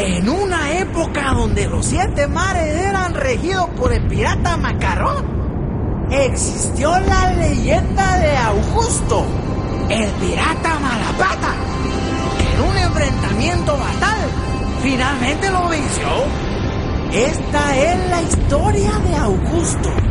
En una época donde los 7 mares eran regidos por el pirata Macarrón, existió la leyenda de Augusto, el pirata Malapata, que en un enfrentamiento fatal finalmente lo venció. Esta es la historia de Augusto.